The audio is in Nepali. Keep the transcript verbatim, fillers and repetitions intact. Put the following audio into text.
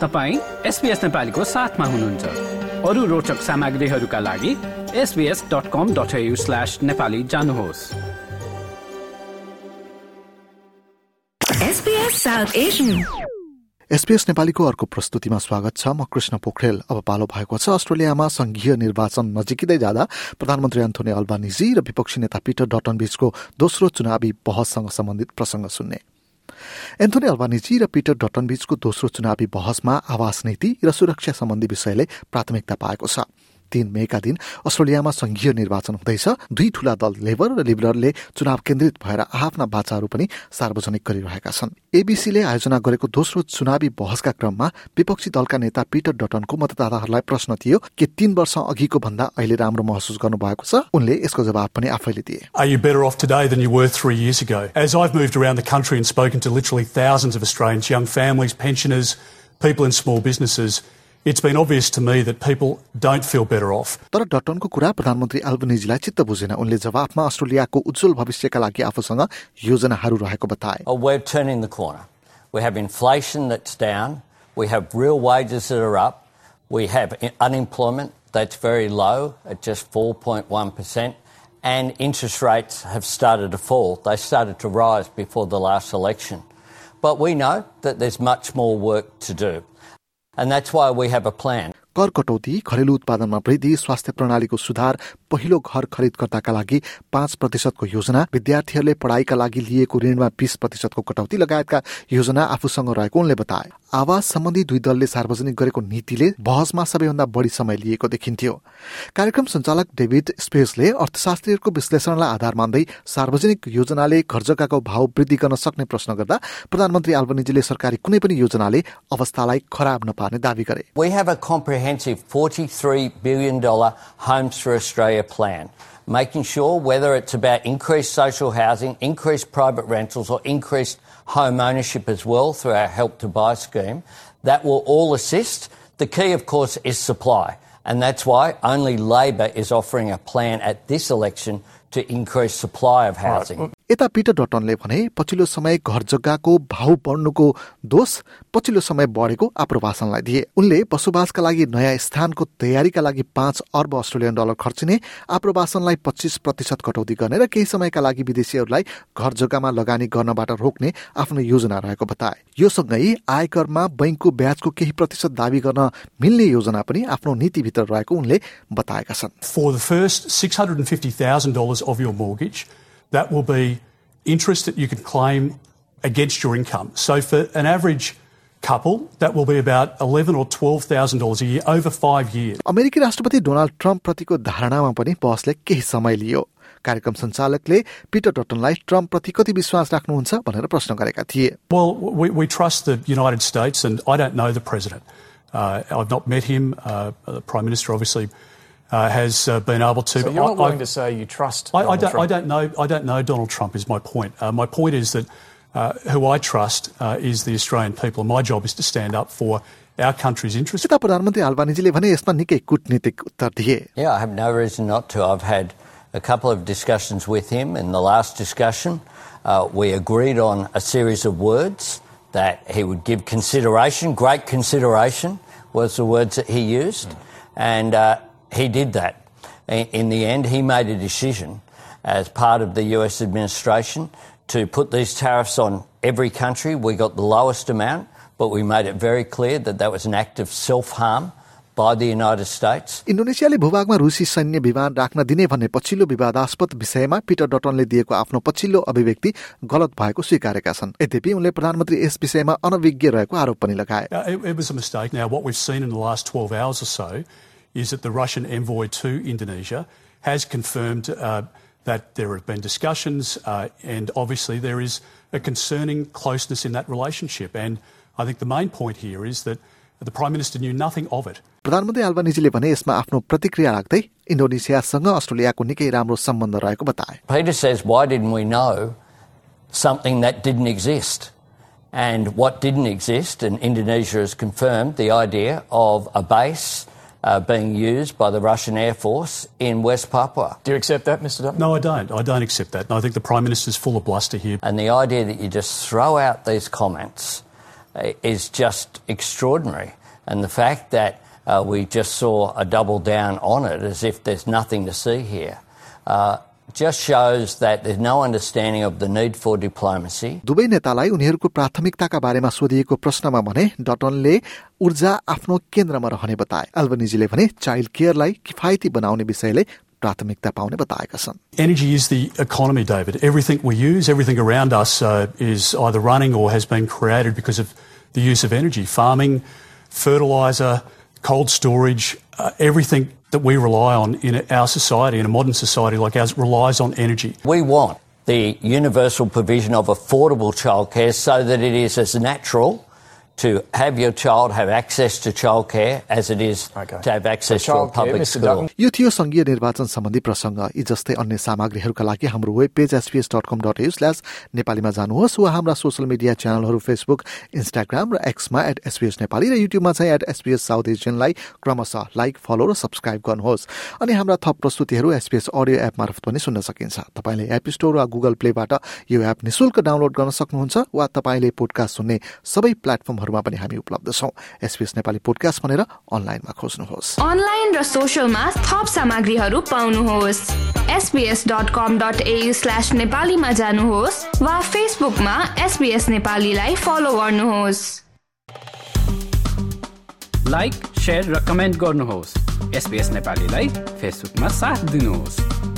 तपाईं एसबीएस नेपालीको साथमा हुनुहुन्छ। अरु रोचक सामग्रीहरूका लागि S B S dot com dot A U slash Nepali जानुहोस्। एसबीएस साउथ एशियन एसबीएस नेपालीको अर्को प्रस्तुतिमा स्वागत छ। म कृष्ण पोखरेल। अब पालो भएको छ अस्ट्रेलियामा संघीय निर्वाचन नजिकिँदै जाँदा प्रधानमन्त्री एन्थोनी अल्बानिजी र विपक्षी नेता पिटर डटन बीचको दोस्रो चुनावी बहससँग सम्बन्धित प्रसंग सुन्ने। एन्थोनी अल्बानिजी र पिटर डटन बीचको दोस्रो चुनावी बहसमा आवास नीति र सुरक्षा सम्बन्धी विषयले प्राथमिकता पाएको छ। तीन मेका दिन अस्ट्रेलियामा संघीय निर्वाचन हुँदैछ। दुई ठूला दल लेबर र लिबरलले चुनाव केन्द्रित भएर आफ्ना बाचाहरू पनि सार्वजनिक गरिरहेका छन्। एबीसीले आयोजना गरेको दोस्रो चुनावी बहसका क्रममा विपक्षी दलका नेता पिटर डटनको मतदाताहरूलाई प्रश्न थियो कि तीन वर्ष अघिको भन्दा अहिले राम्रो महसुस गर्नुभएको छ। उनले यसको जवाब पनि आफैले दिए। Are you better off today than you were three years ago? As I've moved around the country and spoken to literally thousands of Australians, young families, pensioners, people in small businesses, it's been obvious to me that people don't feel better off. तर डटनको कुरा प्रधानमन्त्री अल्बानिजीलाई चित्त बुझेन। उनले जवाफमा अस्ट्रेलियाको उज्जवल भविष्यका लागि आफूसँग योजनाहरू रहेको बताए। Oh, we're turning the corner. We have inflation that's down. We have real wages that are up. We have unemployment that's very low at just four point one percent. And interest rates have started to fall. They started to rise before the last election. But we know that there's much more work to do. And that's why we have a plan. कर कटौती, घरेलु उत्पादनमा वृद्धि, स्वास्थ्य प्रणालीको सुधार, पहिलो घर खरिदकर्ताका लागि पाँच प्रतिशतको योजना, विद्यार्थीहरूले पढाइका लागि लिएको ऋणमा बीस प्रतिशतको कटौती लगायतका योजना आफूसँग रहेको उनले बताए। आवास सम्बन्धी दुई दलले सार्वजनिक गरेको नीतिले बहसमा सबैभन्दा बढी समय लिएको देखिन्थ्यो। कार्यक्रम सञ्चालक डेभिड स्पेसले अर्थशास्त्रीहरूको विश्लेषणलाई आधार मान्दै सार्वजनिक योजनाले घर जग्गाको भाव वृद्धि गर्न सक्ने प्रश्न गर्दा प्रधानमन्त्री अल्बानिजीले सरकारी कुनै पनि योजनाले अवस्थालाई खराब नपार्ने दावी गरे। We have a comprehensive forty-three billion dollars Homes for Australia plan, making sure whether it's about increased social housing, increased private rentals or increased home ownership as well through our Help to Buy scheme, that will all assist. The key, of course, is supply. And that's why only Labor is offering a plan at this election to increase supply of housing. यता पिटर डटनले भने पछिल्लो समय घर जग्गाको भाउ बढ्नुको दोष पछिल्लो समय बढेको आप्रवासनलाई दिए। उनले बसोबासका लागि नयाँ स्थानको तयारीका लागि पाँच अर्ब अस्ट्रेलियन डलर खर्चिने, आप्रवासनलाई पच्चीस प्रतिशत कटौती गर्ने र केही समयका लागि विदेशीहरूलाई घर जग्गामा लगानी गर्नबाट रोक्ने आफ्नो योजना रहेको बताए। यो सँगै आयकरमा बैंकको ब्याजको केही प्रतिशत दावी गर्न मिल्ने योजना पनि आफ्नो नीतिभित्र रहेको उनले बताएका छन्। For the first six hundred fifty thousand dollars of your mortgage, that will be interest that you can claim against your income. So for an average couple, that will be about eleven or twelve thousand dollars a year over five years. अमेरिकी राष्ट्रपति डोनाल्ड ट्रम्प प्रतिको धारणामा पनि बहसले केही समय लियो। कार्यक्रम सञ्चालकले पिटर डटनलाई ट्रम्प प्रति कति विश्वास राख्नुहुन्छ भनेर प्रश्न गरेका थिए। Well, we, we trust the United States, and I don't know the president. Uh, I've not met him. Uh, the Prime Minister obviously Uh, has uh, been able to. So you're not I, willing I, to say you trust I, Donald I, don't, Trump? I don't know. I don't know Donald Trump is my point. Uh, my point is that uh, who I trust uh, is the Australian people, and my job is to stand up for our country's interests. यता प्रधानमन्त्री अल्बानिजीले भने यसमा निकै कूटनीतिक उत्तर दिए। Yeah, I have no reason not to. I've had a couple of discussions with him. In the last discussion, uh, we agreed on a series of words that he would give consideration. Great consideration was the words that he used, mm. and uh, he did that. In the end, he made a decision as part of the U S administration to put these tariffs on every country. We got the lowest amount, but we made it very clear that that was an act of self-harm by the United States. इन्डोनेसियाले भूभागमा रुसी सैन्य विमान राख्न दिने भन्ने पछिल्लो विवादास्पद विषयमा पिटर डटनले दिएको आफ्नो पछिल्लो अभिव्यक्ति गलत भएको स्वीकारेका छन्। यद्यपि उनले प्रधानमन्त्री यस विषयमा अनभिज्ञ रहेको आरोप पनि लगाए। It, it was a mistake. Now, what we've seen in the last twelve hours or so is that the Russian envoy to Indonesia has confirmed uh, that there have been discussions uh, and obviously there is a concerning closeness in that relationship. And I think the main point here is that the Prime Minister knew nothing of it. प्रधानमन्त्री अल्बानिजीले भने यसमा आफ्नो प्रतिक्रिया राख्दै इन्डोनेसियासँग अस्ट्रेलियाको निकै राम्रो सम्बन्ध रहेको बताए। Peter says, why didn't we know something that didn't exist? And what didn't exist, and Indonesia has confirmed the idea of a base Uh, being used by the Russian Air Force in West Papua. Do you accept that, Mister Dutton? No, I don't. I don't accept that. And I think the Prime Minister's full of bluster here. And the idea that you just throw out these comments is just extraordinary. And the fact that uh, we just saw a double down on it as if there's nothing to see here uh, just shows that there's no understanding of the need for diplomacy. दुवै नेतालाई उनीहरूको प्राथमिकताका बारेमा सोधिएको प्रश्नमा भने डटनले ऊर्जा आफ्नो केन्द्रमा रहने बताए। अल्बनिजीले भने चाइल्ड केयरलाई किफायती बनाउने विषयले प्राथमिकता पाउने बताएका छन्। Energy is the economy, David. Everything we use, everything around us uh, is either running or has been created because of the use of energy. Farming, fertiliser, cold storage, uh, everything that we rely on in our society, in a modern society like ours, relies on energy. We want the universal provision of affordable childcare so that it is as natural to have your child have access to childcare as it is okay. to have access to a public school. यो थियो संघीय निर्वाचन सम्बन्धी प्रसंग। यी जस्तै अन्य सामग्रीहरूका लागि हाम्रो web page S B S dot com dot A U slash नेपालीमा जानुहोस् वा हाम्रा सोशल मिडिया च्यानलहरू फेसबुक, इन्स्टाग्राम र एक्समा एट एसबीएस नेपाली र युट्युबमा चाहिँ एट एसबीएस साउथ एसियनलाई क्रमशः लाइक, फलो र सब्स्क्राइब गर्नुहोस्। अनि हाम्रा थप प्रस्तुतिहरू एसबीएस अडियो एप मार्फत पनि सुन्न सकिन्छ। तपाईले एप स्टोर वा गुगल प्लेबाट यो एप निशुल्क डाउनलोड गर्न सक्नुहुन्छ वा तपाईले पोडकास्ट सुन्ने सबै प्लेटफर्महरूमा पनि हामी उपलब्ध छौं। एसबीएस नेपाली पोडकास्ट भनेर अनलाइनमा खोज्नुहोस्। अनलाइन र सोशलमा थप सामग्रीहरू पाउनुहोस्। SBS dot com dot A U slash नेपालीमा जानुहोस् वा फेसबुकमा एसबीएस नेपालीलाई फलो गर्नुहोस्। लाइक, शेयर र कमेन्ट गर्नुहोस्। एसबीएस नेपालीलाई फेसबुकमा साथ दिनुहोस्।